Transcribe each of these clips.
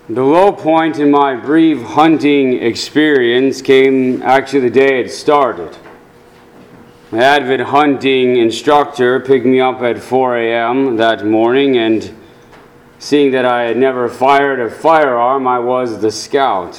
The low point in my brief hunting experience came actually the day it started. My avid hunting instructor picked me up at 4 a.m. that morning, and seeing that I had never fired a firearm, I was the scout.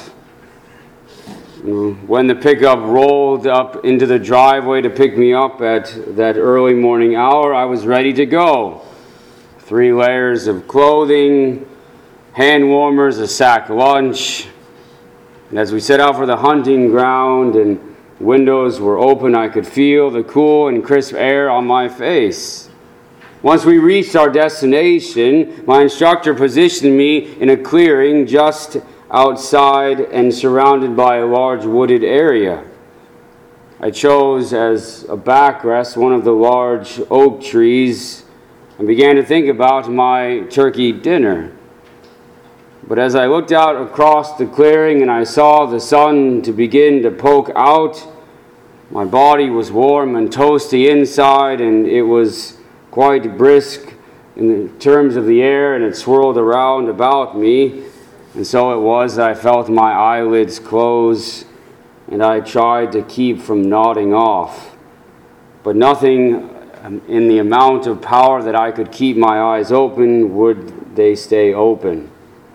When the pickup rolled up into the driveway to pick me up at that early morning hour, I was ready to go. 3 layers of clothing, hand warmers, a sack lunch. And as we set out for the hunting ground and windows were open, I could feel the cool and crisp air on my face. Once we reached our destination, my instructor positioned me in a clearing just outside and surrounded by a large wooded area. I chose as a backrest one of the large oak trees and began to think about my turkey dinner. But as I looked out across the clearing and I saw the sun to begin to poke out, my body was warm and toasty inside, and it was quite brisk in terms of the air, and it swirled around about me. And so it was that I felt my eyelids close, and I tried to keep from nodding off. But nothing in the amount of power that I could keep my eyes open would they stay open.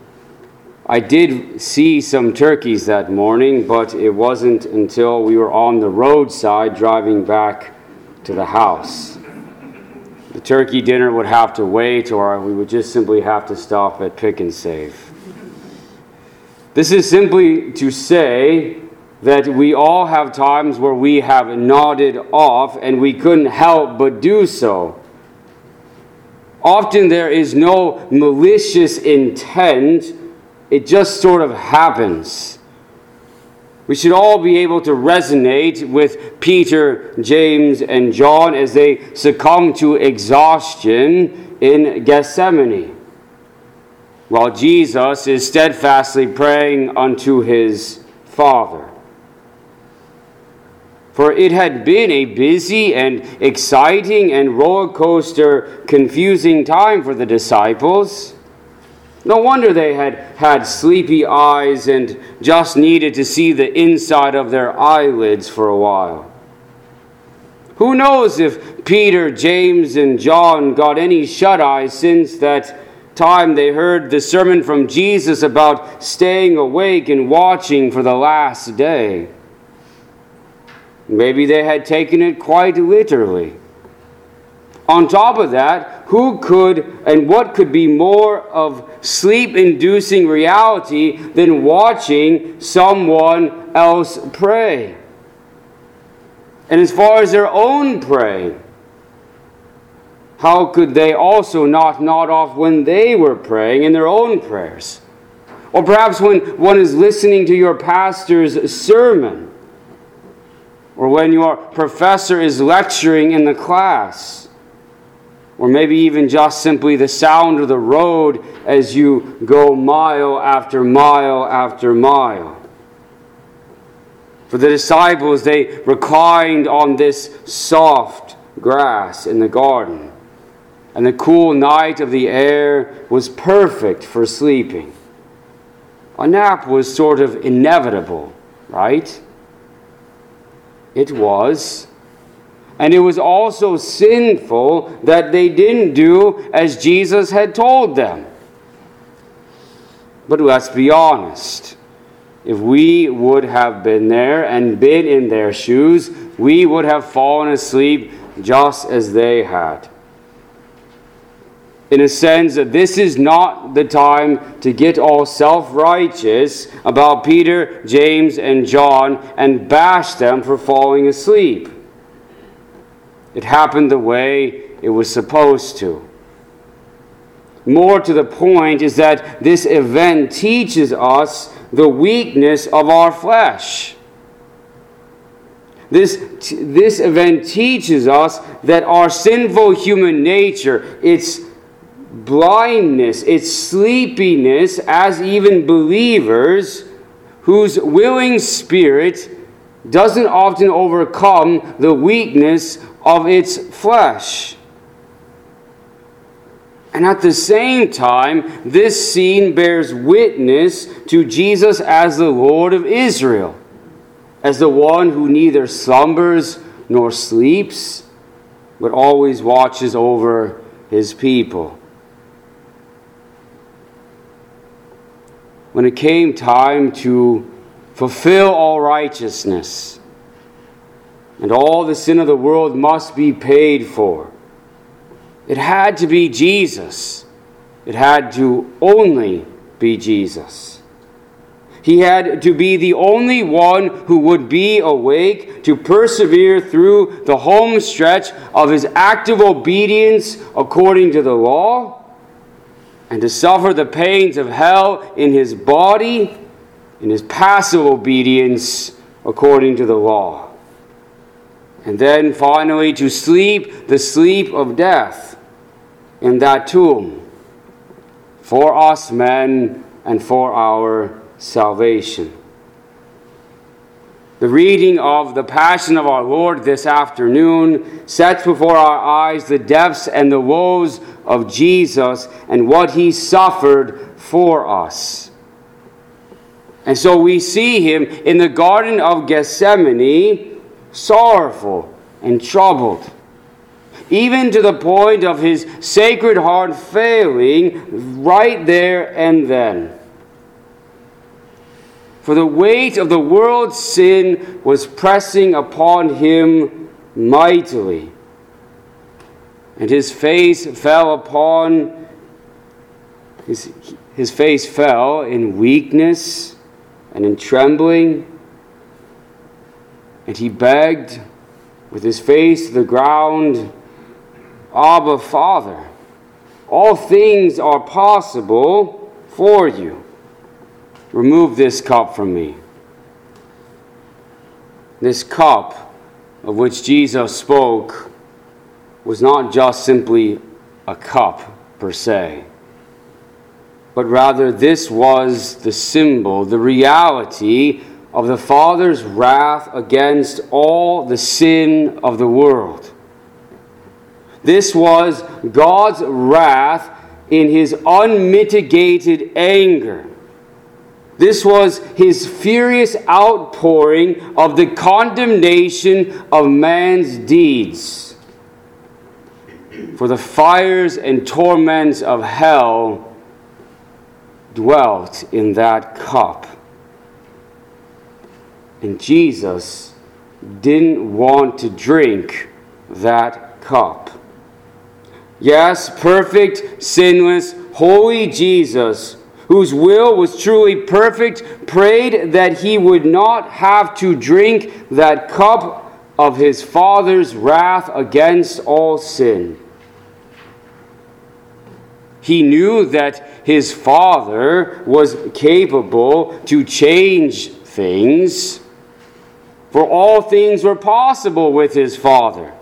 I did see some turkeys that morning, but it wasn't until we were on the roadside driving back to the house. The turkey dinner would have to wait, or we would just simply have to stop at Pick and Save. This is simply to say that we all have times where we have nodded off and we couldn't help but do so. Often there is no malicious intent. It just sort of happens. We should all be able to resonate with Peter, James, and John as they succumb to exhaustion in Gethsemane, while Jesus is steadfastly praying unto his Father. For it had been a busy and exciting and roller coaster confusing time for the disciples. No wonder they had sleepy eyes and just needed to see the inside of their eyelids for a while. Who knows if Peter, James, and John got any shut-eye since that time they heard the sermon from Jesus about staying awake and watching for the last day. Maybe they had taken it quite literally. On top of that, who could and what could be more of sleep-inducing reality than watching someone else pray? And as far as their own praying, how could they also not nod off when they were praying in their own prayers? Or perhaps when one is listening to your pastor's sermon, or when your professor is lecturing in the class, or maybe even just simply the sound of the road as you go mile after mile after mile. For the disciples, they reclined on this soft grass in the garden, and the cool night of the air was perfect for sleeping. A nap was sort of inevitable, right? It was. And it was also sinful that they didn't do as Jesus had told them. But let's be honest. If we would have been there and been in their shoes, we would have fallen asleep just as they had. In a sense, this is not the time to get all self-righteous about Peter, James, and John and bash them for falling asleep. It happened the way it was supposed to. More to the point is that this event teaches us the weakness of our flesh. This event teaches us that our sinful human nature, its blindness, its sleepiness as even believers, whose willing spirit doesn't often overcome the weakness of its flesh. And at the same time, this scene bears witness to Jesus as the Lord of Israel, as the one who neither slumbers nor sleeps, but always watches over his people. When it came time to fulfill all righteousness, and all the sin of the world must be paid for, it had to be Jesus. It had to only be Jesus. He had to be the only one who would be awake to persevere through the home stretch of his active obedience according to the law, and to suffer the pains of hell in his body, in his passive obedience according to the law. And then finally to sleep the sleep of death in that tomb for us men and for our salvation. The reading of the Passion of our Lord this afternoon sets before our eyes the depths and the woes of Jesus and what he suffered for us. And so we see him in the Garden of Gethsemane, sorrowful and troubled, even to the point of his Sacred Heart failing right there and then. For the weight of the world's sin was pressing upon him mightily, and his face fell in weakness and in trembling, and he begged with his face to the ground, "Abba, Father, all things are possible for you. Remove this cup from me." This cup of which Jesus spoke was not just simply a cup per se, but rather this was the symbol, the reality of the Father's wrath against all the sin of the world. This was God's wrath in his unmitigated anger. This was his furious outpouring of the condemnation of man's deeds. For the fires and torments of hell dwelt in that cup. And Jesus didn't want to drink that cup. Yes, perfect, sinless, holy Jesus, whose will was truly perfect, prayed that he would not have to drink that cup of his Father's wrath against all sin. He knew that his Father was capable to change things, for all things were possible with his Father.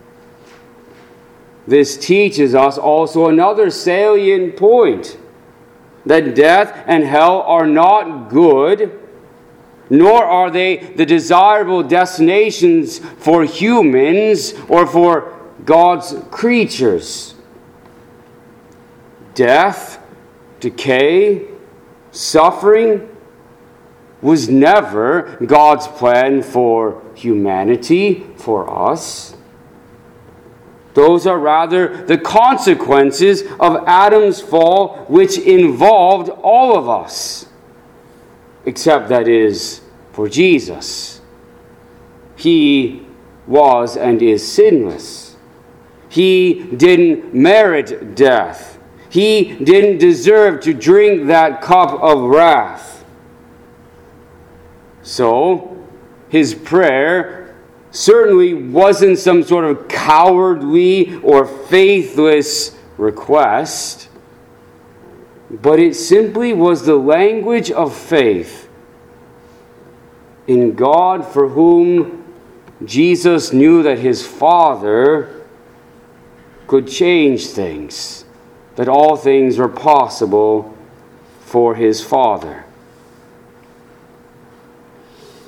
This teaches us also another salient point, that death and hell are not good, nor are they the desirable destinations for humans or for God's creatures. Death, decay, suffering was never God's plan for humanity, for us. Those are rather the consequences of Adam's fall, which involved all of us, except that is for Jesus. He was and is sinless. He didn't merit death. He didn't deserve to drink that cup of wrath. So, his prayer certainly wasn't some sort of cowardly or faithless request, but it simply was the language of faith in God, for whom Jesus knew that his Father could change things, that all things were possible for his Father.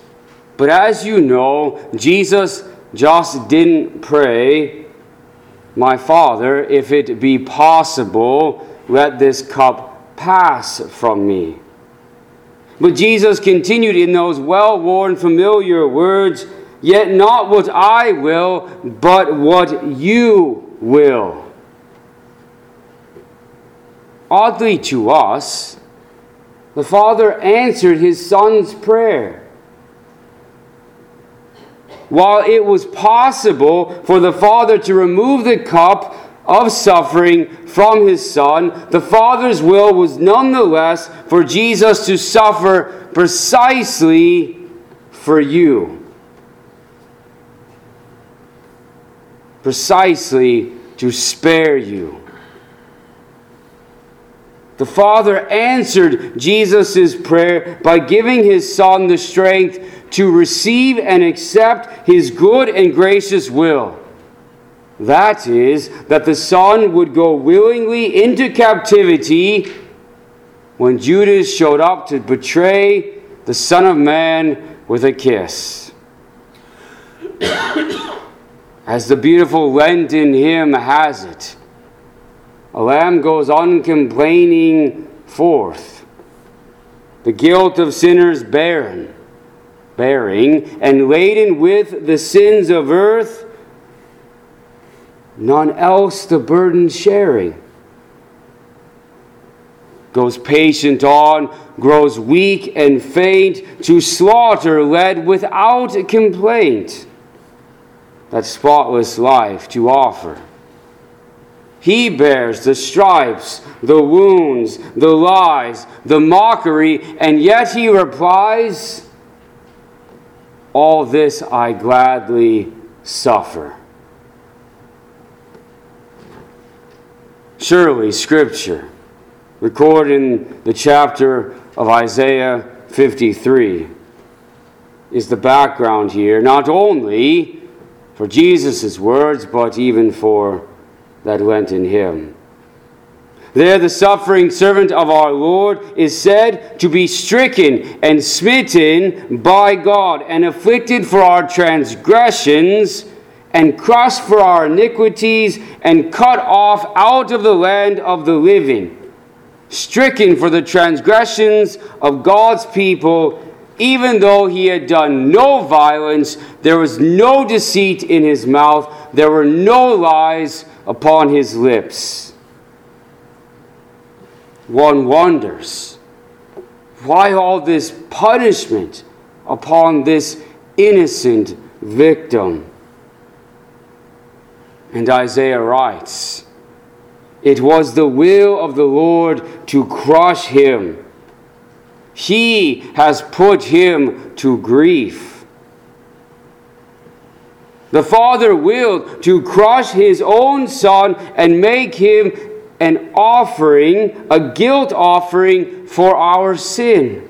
But as you know, Jesus just didn't pray My Father, if it be possible, let this cup pass from me. But Jesus continued in those well-worn, familiar words, yet not what I will, but what you will. Oddly to us, the Father answered his Son's prayer. While it was possible for the Father to remove the cup of suffering from his Son, the Father's will was nonetheless for Jesus to suffer precisely for you. Precisely to spare you. The Father answered Jesus' prayer by giving his Son the strength to receive and accept his good and gracious will. That is, that the Son would go willingly into captivity when Judas showed up to betray the Son of Man with a kiss. As the beautiful Lenten hymn has it, a lamb goes uncomplaining forth, the guilt of sinners bearing, and laden with the sins of earth, none else the burden sharing. Goes patient on, grows weak and faint, to slaughter led without complaint, that spotless life to offer. He bears the stripes, the wounds, the lies, the mockery, and yet he replies, all this I gladly suffer. Surely Scripture, recorded in the chapter of Isaiah 53, is the background here, not only for Jesus' words, but even for that Lenten hymn. There the suffering servant of our Lord is said to be stricken and smitten by God and afflicted for our transgressions and crushed for our iniquities and cut off out of the land of the living. Stricken for the transgressions of God's people, even though he had done no violence, there was no deceit in his mouth, there were no lies upon his lips. One wonders, why all this punishment upon this innocent victim? And Isaiah writes, it was the will of the Lord to crush him. He has put him to grief. The Father willed to crush his own Son and make him an offering, a guilt offering for our sin.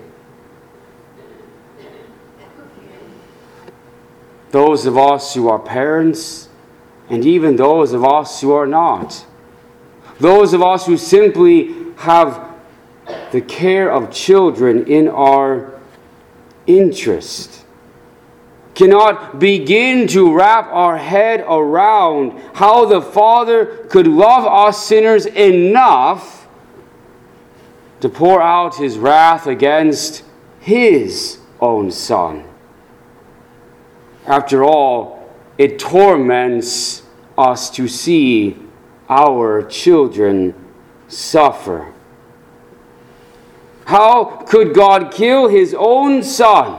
Those of us who are parents, and even those of us who are not. Those of us who simply have the care of children in our interest, cannot begin to wrap our head around how the Father could love us sinners enough to pour out his wrath against his own Son. After all, it torments us to see our children suffer. How could God kill his own Son?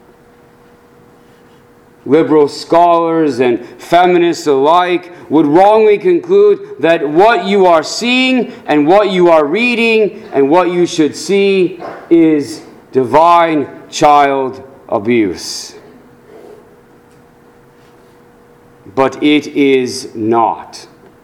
Liberal scholars and feminists alike would wrongly conclude that what you are seeing and what you are reading and what you should see is divine child abuse. But it is not.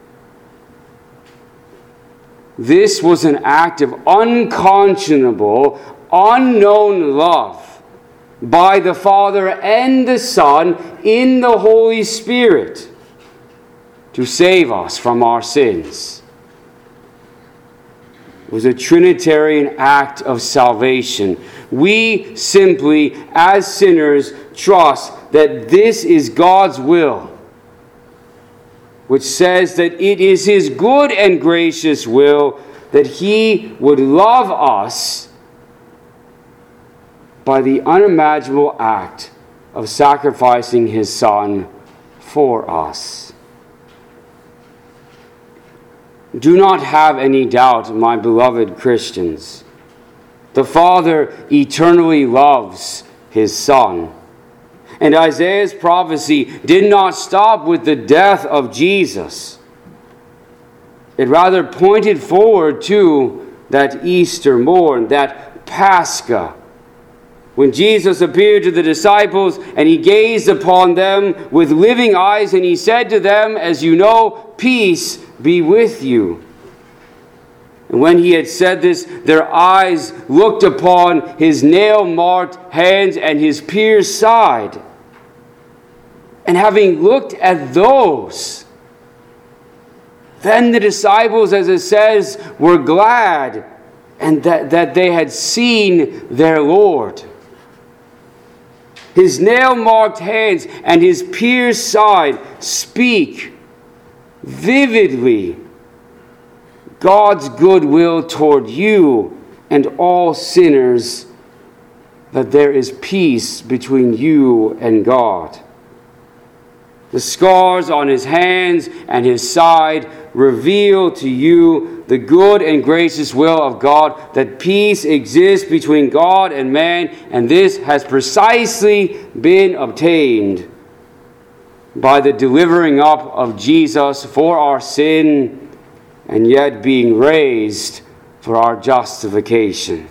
This was an act of unconscionable, unknown love by the Father and the Son in the Holy Spirit to save us from our sins. It was a Trinitarian act of salvation. We simply, as sinners, trust that this is God's will. which says that it is his good and gracious will that he would love us by the unimaginable act of sacrificing his Son for us. Do not have any doubt, my beloved Christians. The Father eternally loves his Son. And Isaiah's prophecy did not stop with the death of Jesus. It rather pointed forward to that Easter morn, that Pascha, when Jesus appeared to the disciples and he gazed upon them with living eyes and he said to them, as you know, peace be with you. And when he had said this, their eyes looked upon his nail-marked hands and his pierced side. And having looked at those, then the disciples, as it says, were glad and that they had seen their Lord. His nail-marked hands and his pierced side speak vividly God's goodwill toward you and all sinners, that there is peace between you and God. The scars on his hands and his side reveal to you the good and gracious will of God, that peace exists between God and man, and this has precisely been obtained by the delivering up of Jesus for our sin and yet being raised for our justification.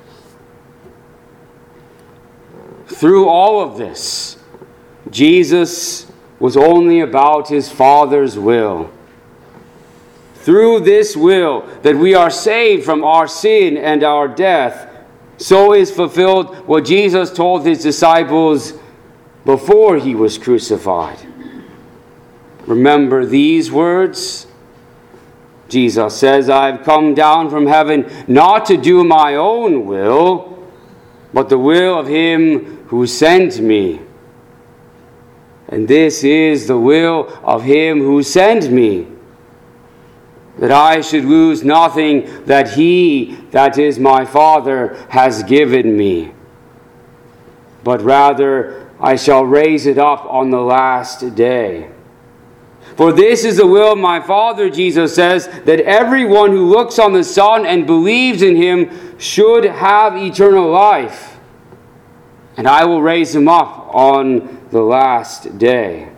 Through all of this, Jesus was only about his Father's will. Through this will that we are saved from our sin and our death, so is fulfilled what Jesus told his disciples before he was crucified. Remember these words? Jesus says, I've come down from heaven not to do my own will, but the will of him who sent me. And this is the will of him who sent me, that I should lose nothing that he, that is my Father, has given me, but rather I shall raise it up on the last day. For this is the will of my Father, Jesus says, that everyone who looks on the Son and believes in him should have eternal life. And I will raise him up on the last day.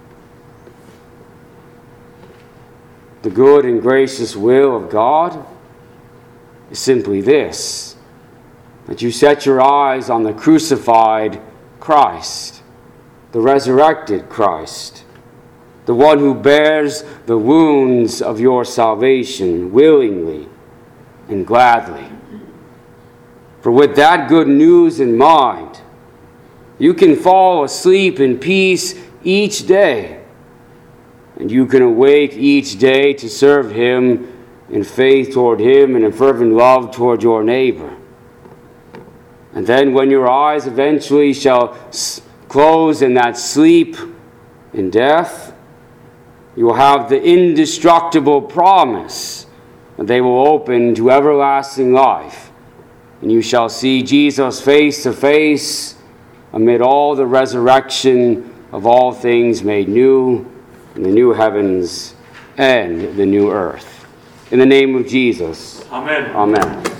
The good and gracious will of God is simply this, that you set your eyes on the crucified Christ, the resurrected Christ, the one who bears the wounds of your salvation willingly and gladly. For with that good news in mind, you can fall asleep in peace each day, and you can awake each day to serve him in faith toward him and in fervent love toward your neighbor. And then when your eyes eventually shall close in that sleep in death, you will have the indestructible promise that they will open to everlasting life. And you shall see Jesus face to face amid all the resurrection of all things made new in the new heavens and the new earth. In the name of Jesus. Amen. Amen.